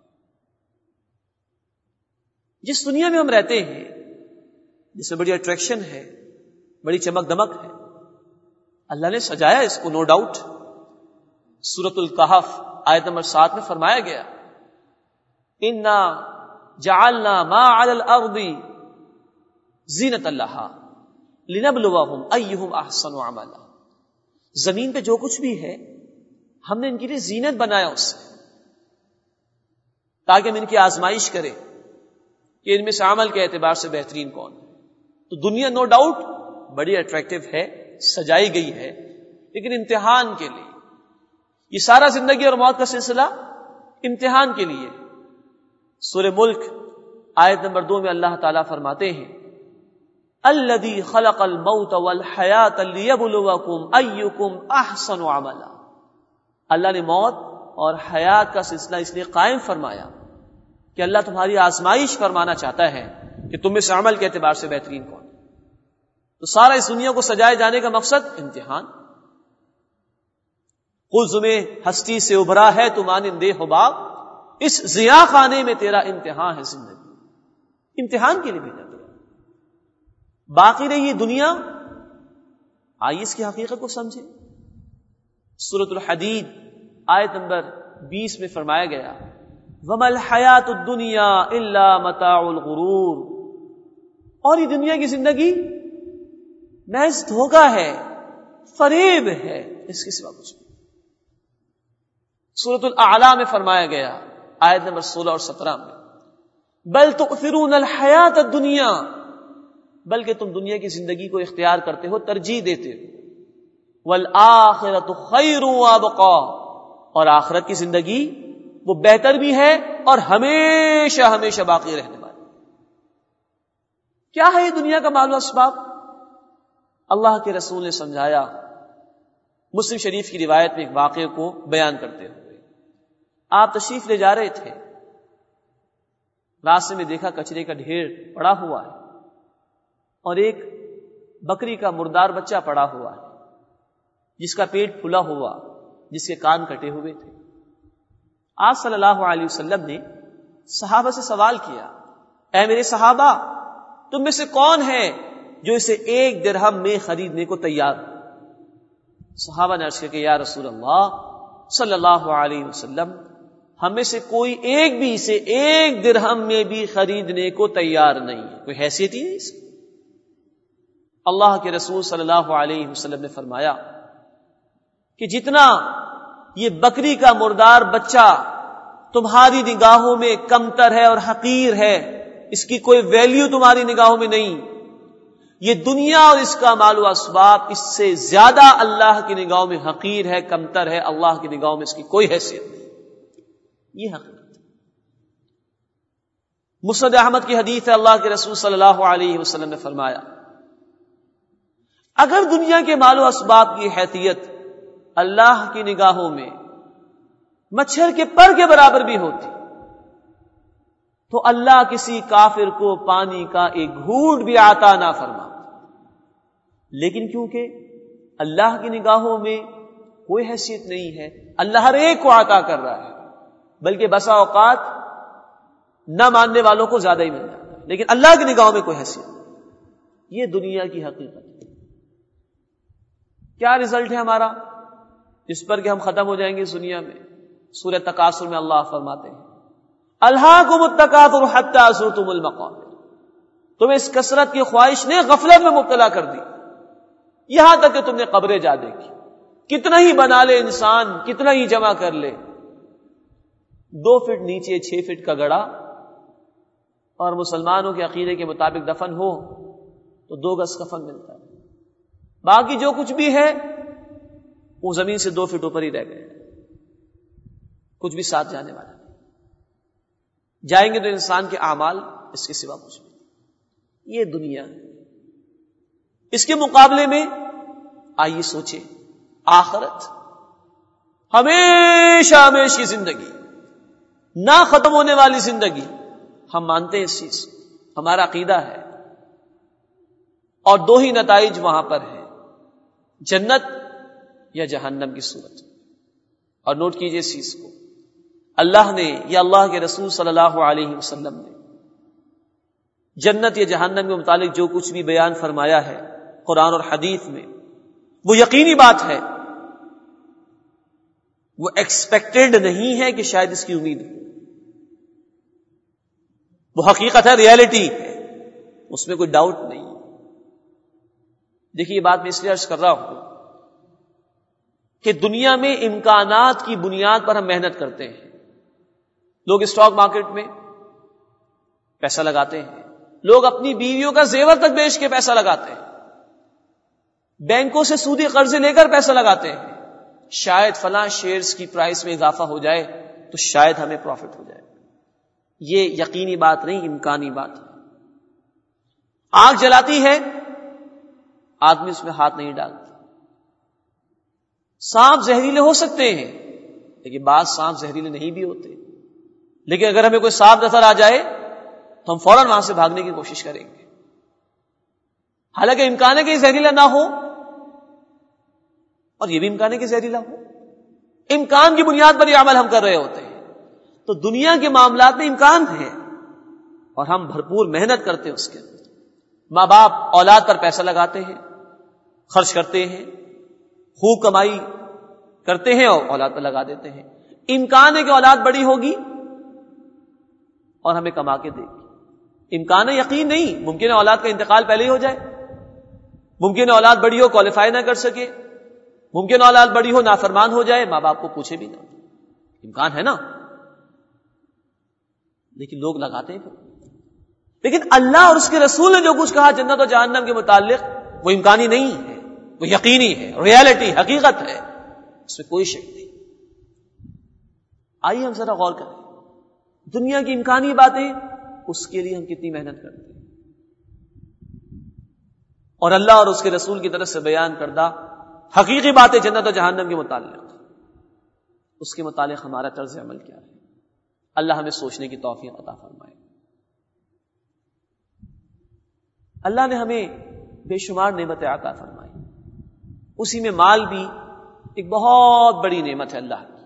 جس دنیا میں ہم رہتے ہیں، جس میں بڑی اٹریکشن ہے، بڑی چمک دمک ہے، اللہ نے سجایا اس کو، نو ڈاؤٹ۔ سورۃ الکہف آیت نمبر سات میں فرمایا گیا، انا جعلنا ما علی الارض زینۃ لہا لنبلوہم ایہم احسن عملا۔ زمین پہ جو کچھ بھی ہے ہم نے ان کے لیے زینت بنایا اس سے، تاکہ ہم ان کی آزمائش کریں کہ ان میں سے عمل کے اعتبار سے بہترین کون ہے۔ تو دنیا نو ڈاؤٹ بڑی اٹریکٹیو ہے، سجائی گئی ہے، لیکن امتحان کے لیے۔ یہ سارا زندگی اور موت کا سلسلہ امتحان کے لیے۔ سورہ ملک آیت نمبر دو میں اللہ تعالیٰ فرماتے ہیں، الذی خلق الموت والحیات لیبلوکم ایکم احسن عملا۔ اللہ نے موت اور حیات کا سلسلہ اس لیے قائم فرمایا کہ اللہ تمہاری آزمائش فرمانا چاہتا ہے کہ تم میں سے عمل کے اعتبار سے بہترین کون ہے۔ تو سارا اس دنیا کو سجائے جانے کا مقصد امتحان۔ خذ میں ہستی سے ابھرا ہے تو مانندے حباب، اس ضیاء خانے میں تیرا امتحان ہے زندگی۔ امتحان کے لیے بھی جاتے باقی رہی یہ دنیا، آئیے اس کی حقیقت کو سمجھیں۔ سورۃ الحدید آیت نمبر بیس میں فرمایا گیا، وَمَا الْحَيَاةُ الدُّنْيَا إِلَّا مَتَاعُ الْغُرُورِ۔ اور یہ دنیا کی زندگی محض دھوکہ ہے، فریب ہے، اس کے سوا کچھ نہیں۔ سورۃ الاعلی میں فرمایا گیا آیت نمبر سولہ اور سترہ میں، بل تؤثرون الحیات الدنیا، بلکہ تم دنیا کی زندگی کو اختیار کرتے ہو، ترجیح دیتے ہو، والآخرۃ خیر وابقا، اور آخرت کی زندگی وہ بہتر بھی ہے اور ہمیشہ ہمیشہ باقی رہنے والی۔ کیا ہے یہ دنیا کا مال و اسباب؟ اللہ کے رسول نے سمجھایا مسلم شریف کی روایت میں ایک واقعے کو بیان کرتے ہوئے۔ آپ تشریف لے جا رہے تھے، راستے میں دیکھا کچرے کا ڈھیر پڑا ہوا ہے اور ایک بکری کا مردار بچہ پڑا ہوا ہے جس کا پیٹ پھلا ہوا، جس کے کان کٹے ہوئے تھے۔ آپ صلی اللہ علیہ وسلم نے صحابہ سے سوال کیا، اے میرے صحابہ، تم میں سے کون ہے جو اسے ایک درہم میں خریدنے کو تیار ہو؟ صحابہ نے عرض کیا کہ یا رسول اللہ صلی اللہ علیہ وسلم، ہم میں سے کوئی ایک بھی اسے ایک درہم میں بھی خریدنے کو تیار نہیں ہے، کوئی حیثیت ہی نہیں اس کی۔ اللہ کے رسول صلی اللہ علیہ وسلم نے فرمایا کہ جتنا یہ بکری کا مردار بچہ تمہاری نگاہوں میں کمتر ہے اور حقیر ہے، اس کی کوئی ویلیو تمہاری نگاہوں میں نہیں، یہ دنیا اور اس کا مال و اسباب اس سے زیادہ اللہ کی نگاہوں میں حقیر ہے، کمتر ہے، اللہ کی نگاہوں میں اس کی کوئی حیثیت نہیں۔ یہ حقیقت ہے۔ مسند احمد کی حدیث ہے، اللہ کے رسول صلی اللہ علیہ وسلم نے فرمایا، اگر دنیا کے مال و اسباب کی حیثیت اللہ کی نگاہوں میں مچھر کے پر کے برابر بھی ہوتی تو اللہ کسی کافر کو پانی کا ایک گھونٹ بھی عطا نہ فرما، لیکن کیونکہ اللہ کی نگاہوں میں کوئی حیثیت نہیں ہے، اللہ ہر ایک کو عطا کر رہا ہے، بلکہ بسا اوقات نہ ماننے والوں کو زیادہ ہی مل جاتا ہے، لیکن اللہ کی نگاہوں میں کوئی حیثیت نہیں۔ یہ دنیا کی حقیقت ہے۔ کیا رزلٹ ہے ہمارا جس پر کہ ہم ختم ہو جائیں گے اس دنیا میں؟ سورہ تکاثر میں اللہ فرماتے ہیں، الہاکم التکاثر حتی زرتم المقابر، تمہیں اس کثرت کی خواہش نے غفلت میں مبتلا کر دی، یہاں تک کہ تم نے قبریں جا دیکھی۔ کتنا ہی بنا لے انسان، کتنا ہی جمع کر لے، دو فٹ نیچے چھ فٹ کا گڑا اور مسلمانوں کے عقیدے کے مطابق دفن ہو تو دو گز کفن ملتا ہے. باقی جو کچھ بھی ہے وہ زمین سے دو فٹ اوپر ہی رہ گئے, کچھ بھی ساتھ جانے والا نہیں. جائیں گے تو انسان کے اعمال, اس کے سوا کچھ بھی. یہ دنیا ہے. اس کے مقابلے میں آئیے سوچیں آخرت, ہمیشہ ہمیشہ کی زندگی, نہ ختم ہونے والی زندگی. ہم مانتے ہیں اس چیز, ہمارا عقیدہ ہے. اور دو ہی نتائج وہاں پر ہیں, جنت یا جہنم کی صورت. اور نوٹ کیجئے اس چیز کو, اللہ نے یا اللہ کے رسول صلی اللہ علیہ وسلم نے جنت یا جہنم کے متعلق جو کچھ بھی بیان فرمایا ہے قرآن اور حدیث میں, وہ یقینی بات ہے, وہ ایکسپیکٹڈ نہیں ہے کہ شاید اس کی امید ہو. وہ حقیقت ہے, ریالٹی ہے, اس میں کوئی ڈاؤٹ نہیں. دیکھیے یہ بات میں اس لیے عرض کر رہا ہوں کہ دنیا میں امکانات کی بنیاد پر ہم محنت کرتے ہیں. لوگ اسٹاک مارکیٹ میں پیسہ لگاتے ہیں, لوگ اپنی بیویوں کا زیور تک بیچ کے پیسہ لگاتے ہیں, بینکوں سے سودی قرضے لے کر پیسہ لگاتے ہیں. شاید فلاں شیئرز کی پرائس میں اضافہ ہو جائے تو شاید ہمیں پروفٹ ہو جائے. یہ یقینی بات نہیں, امکانی بات ہے. آگ جلاتی ہے, آدمی اس میں ہاتھ نہیں ڈالتا. سانپ زہریلے ہو سکتے ہیں لیکن بعض سانپ زہریلے نہیں بھی ہوتے. لیکن اگر ہمیں کوئی سانپ نظر آ جائے تو ہم فوراً وہاں سے بھاگنے کی کوشش کریں گے, حالانکہ امکان ہے کہ یہ زہریلا نہ ہو اور یہ بھی امکان ہے کہ زہریلا ہو. امکان کی بنیاد پر یہ عمل ہم کر رہے ہوتے ہیں. تو دنیا کے معاملات میں امکان ہے اور ہم بھرپور محنت کرتے ہیں اس کے اندر. ماں باپ اولاد پر پیسہ لگاتے ہیں, خرچ کرتے ہیں, خوب کمائی کرتے ہیں اور اولاد پر لگا دیتے ہیں. امکان ہے کہ اولاد بڑی ہوگی اور ہمیں کما کے دے گی. امکان ہے, یقین نہیں. ممکن ہے اولاد کا انتقال پہلے ہی ہو جائے, ممکن ہے اولاد بڑی ہو کوالیفائی نہ کر سکے, ممکن ہے اولاد بڑی ہو نافرمان ہو جائے, ماں باپ کو پوچھے بھی نہ. امکان ہے نا, لیکن لوگ لگاتے ہیں. لیکن اللہ اور اس کے رسول نے جو کچھ کہا جنت و جہنم کے متعلق, وہ امکانی نہیں ہے, وہ یقینی ہے, ریالٹی, حقیقت ہے, اس میں کوئی شک نہیں. آئیے ہم ذرا غور کریں, دنیا کی امکانی باتیں, اس کے لیے ہم کتنی محنت کرتے ہیں, اور اللہ اور اس کے رسول کی طرف سے بیان کردہ حقیقی باتیں جنت و جہنم کے متعلق, اس کے متعلق ہمارا طرز عمل کیا ہے. اللہ ہمیں سوچنے کی توفیق عطا فرمائے. اللہ نے ہمیں بے شمار نعمتیں عطا فرمائی, اسی میں مال بھی ایک بہت بڑی نعمت ہے اللہ کی,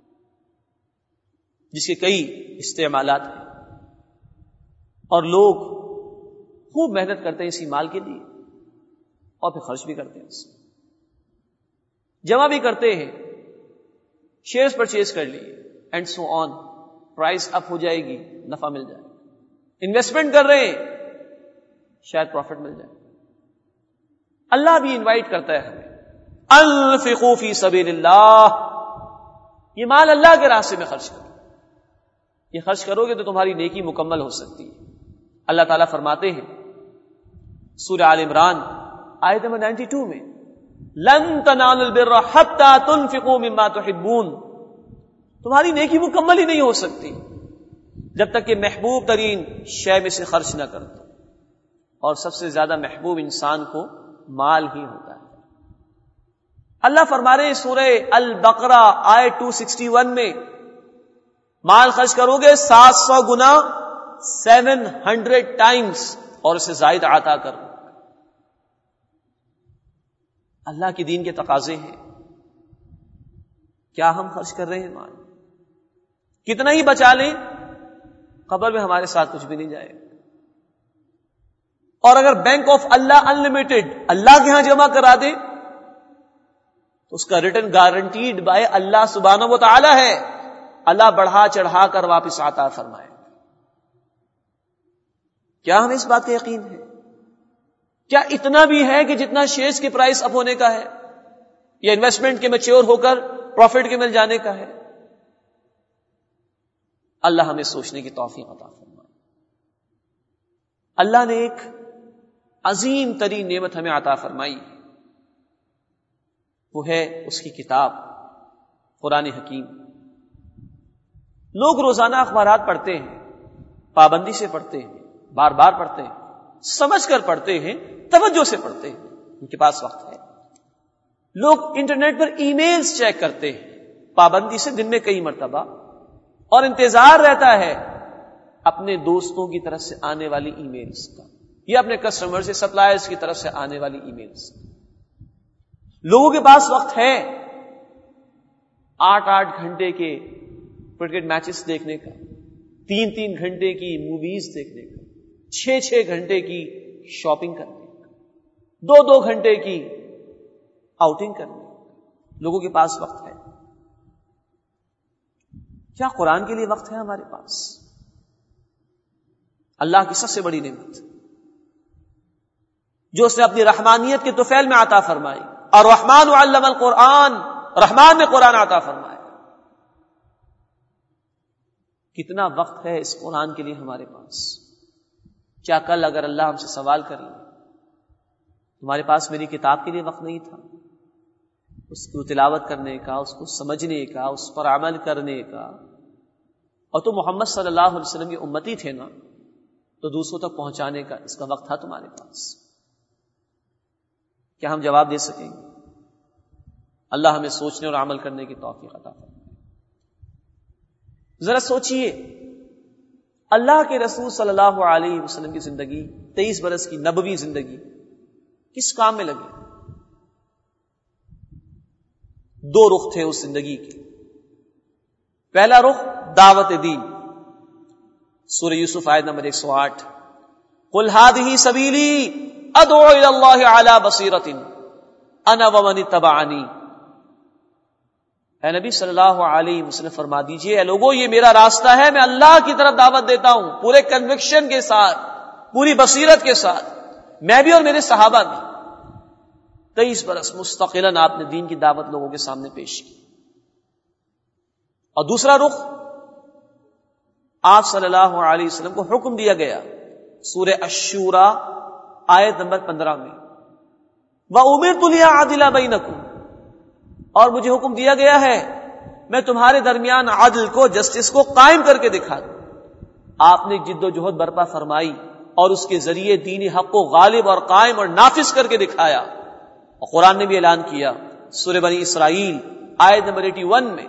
جس کے کئی استعمالات ہیں, اور لوگ خوب محنت کرتے ہیں اسی مال کے لیے اور پھر خرچ بھی کرتے ہیں, اس جمع بھی کرتے ہیں, شیئرز پرچیز کر لیے اینڈ سو آن, پرائس اپ ہو جائے گی, نفع مل جائے, انویسٹمنٹ کر رہے ہیں, شاید پروفٹ مل جائے. اللہ بھی انوائٹ کرتا ہے ہمیں, انفقوا فی سبیل اللہ, یہ مال اللہ کے راستے میں خرچ کرو. یہ خرچ کرو گے تو تمہاری نیکی مکمل ہو سکتی ہے. اللہ تعالیٰ فرماتے ہیں سورہ آل عمران آیت نمبر بانوے میں, لن تنالوا البر حتى تنفقوا مما تحبون, تمہاری نیکی مکمل ہی نہیں ہو سکتی جب تک کہ محبوب ترین شے میں سے خرچ نہ کر دو. اور سب سے زیادہ محبوب انسان کو مال ہی ہوتا ہے. اللہ فرما رہے ہیں سورہ البقرہ آیت دو سو اکسٹھ میں, مال خرچ کرو گے سات سو گنا, سیون ہنڈریڈ ٹائمز, اور اسے زائد عطا کرو. اللہ کے دین کے تقاضے ہیں. کیا ہم خرچ کر رہے ہیں مال؟ کتنا ہی بچا لیں, قبر میں ہمارے ساتھ کچھ بھی نہیں جائے. اور اگر بینک آف اللہ انلمیٹڈ اللہ کے ہاں جمع کرا دے تو اس کا ریٹرن گارنٹیڈ بائی اللہ سبحانہ و تعالی ہے. اللہ بڑھا چڑھا کر واپس عطا فرمائے. کیا ہمیں اس بات کا یقین ہے؟ کیا اتنا بھی ہے کہ جتنا شیئرز کے پرائس اپ ہونے کا ہے یا انویسٹمنٹ کے میچور ہو کر پروفٹ کے مل جانے کا ہے؟ اللہ ہمیں سوچنے کی توفیق عطا فرمائے۔ اللہ نے ایک عظیم ترین نعمت ہمیں عطا فرمائی، وہ ہے اس کی کتاب قرآن حکیم۔ لوگ روزانہ اخبارات پڑھتے ہیں، پابندی سے پڑھتے ہیں، بار بار پڑھتے ہیں، سمجھ کر پڑھتے ہیں، توجہ سے پڑھتے ہیں، ان کے پاس وقت ہے۔ لوگ انٹرنیٹ پر ای میلز چیک کرتے ہیں پابندی سے، دن میں کئی مرتبہ، اور انتظار رہتا ہے اپنے دوستوں کی طرف سے آنے والی ای میلز کا یا اپنے کسٹمر سے، سپلائرز کی طرف سے آنے والی ای میلز۔ لوگوں کے پاس وقت ہے آٹھ آٹھ گھنٹے کے کرکٹ میچز دیکھنے کا، تین تین گھنٹے کی موویز دیکھنے کا، چھ چھ گھنٹے کی شاپنگ کرنے کا، دو دو گھنٹے کی آؤٹنگ کرنے کا۔ لوگوں کے پاس وقت ہے، کیا قرآن کے لیے وقت ہے ہمارے پاس؟ اللہ کی سب سے بڑی نعمت جو اس نے اپنی رحمانیت کے طفیل میں عطا فرمائی، اور رحمان علم القرآن، رحمان نے قرآن عطا فرمایا۔ کتنا وقت ہے اس قرآن کے لیے ہمارے پاس؟ کیا کل اگر اللہ ہم سے سوال کر لے تمہارے پاس میری کتاب کے لیے وقت نہیں تھا، اس کو تلاوت کرنے کا، اس کو سمجھنے کا، اس پر عمل کرنے کا، اور تو محمد صلی اللہ علیہ وسلم کی امتی تھے نا، تو دوسروں تک پہنچانے کا اس کا وقت تھا تمہارے پاس؟ کیا ہم جواب دے سکیں گے؟ اللہ ہمیں سوچنے اور عمل کرنے کی توفیق عطا فرمائے۔ ذرا سوچئے، اللہ کے رسول صلی اللہ علیہ وسلم کی زندگی، تیئیس برس کی نبوی زندگی کس کام میں لگی؟ دو رخ تھے اس زندگی کے۔ پہلا رخ دعوت دین، سورہ یوسف آیت نمبر ایک سو آٹھ، قل هذه سبیلی ادعو الی اللہ علی بصیرۃ انا ومن اتبعنی۔ اے نبی صلی اللہ علیہ وسلم فرما دیجئے، اے لوگو یہ میرا راستہ ہے، میں اللہ کی طرف دعوت دیتا ہوں پورے کنوکشن کے ساتھ، پوری بصیرت کے ساتھ، میں بھی اور میرے صحابہ بھی۔ تیئیس برس مستقلاً آپ نے دین کی دعوت لوگوں کے سامنے پیش کی۔ اور دوسرا رخ، آپ صلی اللہ علیہ وسلم کو حکم دیا گیا سورہ الشورى آیت نمبر پندرہ میں، وَأُمِرْتُ لِأَعْدِلَ بَيْنَكُمْ، اور مجھے حکم دیا گیا ہے میں تمہارے درمیان عدل کو، جسٹس کو قائم کر کے دکھا دوں۔ آپ نے جد و جہد برپا فرمائی اور اس کے ذریعے دین حق کو غالب اور قائم اور نافذ کر کے دکھایا۔ اور قرآن نے بھی اعلان کیا سورہ بنی اسرائیل آیت نمبر اکیاسی میں،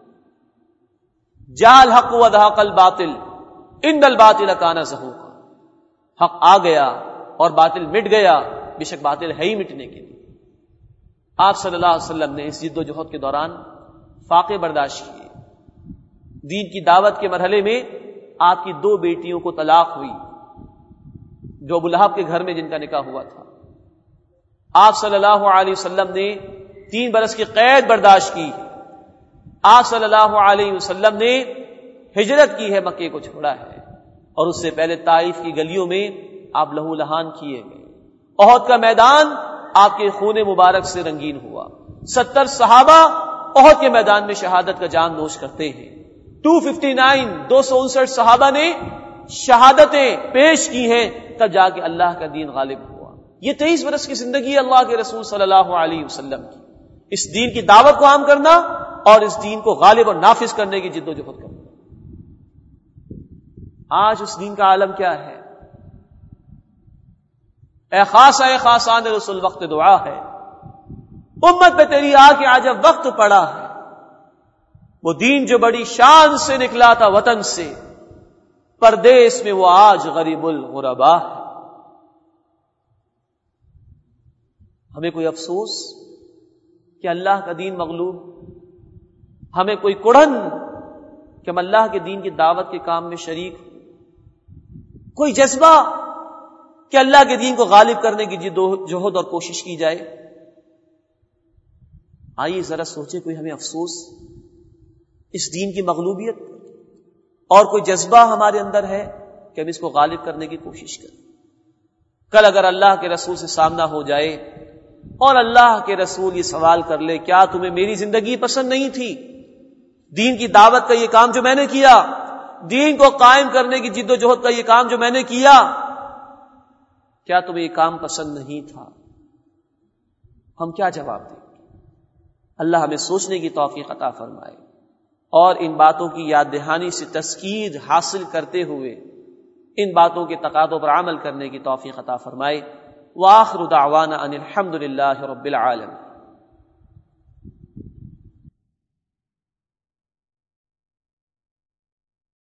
جاء الحق وزهق الباطل ان الباطل کان زہوقا، حق آ گیا اور باطل مٹ گیا، بے شک باطل ہے ہی مٹنے کے لیے۔ آپ صلی اللہ علیہ وسلم نے اس جد و جہد کے دوران فاقے برداشت کیے۔ دین کی دعوت کے مرحلے میں آپ کی دو بیٹیوں کو طلاق ہوئی، جو ابو لہب کے گھر میں جن کا نکاح ہوا تھا۔ آپ صلی اللہ علیہ وسلم نے تین برس کی قید برداشت کی۔ آپ صلی اللہ علیہ وسلم نے ہجرت کی ہے، مکے کو چھوڑا ہے، اور اس سے پہلے طائف کی گلیوں میں آپ لہو لہان کیے گئے۔ احد کا میدان آپ کے خون مبارک سے رنگین ہوا۔ ستر صحابہ احد کے میدان میں شہادت کا جام نوش کرتے ہیں۔ دو سو اناسی دو سو انسٹھ صحابہ نے شہادتیں پیش کی ہیں، تب جا کے اللہ کا دین غالب ہوا۔ یہ تیئیس برس کی زندگی اللہ کے رسول صلی اللہ علیہ وسلم کی، اس دین کی دعوت کو عام کرنا اور اس دین کو غالب اور نافذ کرنے کی جد و جہد کرنا۔ آج اس دین کا عالم کیا ہے؟ اے خاص اے خاصان رسول وقت دعا ہے، امت پہ تیری آ کے آج اب وقت پڑا ہے۔ وہ دین جو بڑی شان سے نکلا تھا وطن سے، پردیس میں وہ آج غریب الغربا ہے۔ ہمیں کوئی افسوس کہ اللہ کا دین مغلوب، ہمیں کوئی کڑھن کہ ہم اللہ کے دین کی دعوت کے کام میں شریک، کوئی جذبہ کہ اللہ کے دین کو غالب کرنے کی جد و جہد اور کوشش کی جائے۔ آئیے ذرا سوچے، کوئی ہمیں افسوس اس دین کی مغلوبیت اور کوئی جذبہ ہمارے اندر ہے کہ ہم اس کو غالب کرنے کی کوشش کریں۔ کل اگر اللہ کے رسول سے سامنا ہو جائے اور اللہ کے رسول یہ سوال کر لے، کیا تمہیں میری زندگی پسند نہیں تھی؟ دین کی دعوت کا یہ کام جو میں نے کیا، دین کو قائم کرنے کی جد و جہد کا یہ کام جو میں نے کیا، کیا تمہیں یہ کام پسند نہیں تھا؟ ہم کیا جواب دیں؟ اللہ ہمیں سوچنے کی توفیق عطا فرمائے اور ان باتوں کی یاد دہانی سے تذکیر حاصل کرتے ہوئے ان باتوں کے تقاضوں پر عمل کرنے کی توفیق عطا فرمائے۔ وآخر دعوانا ان الحمد للہ رب العالمین۔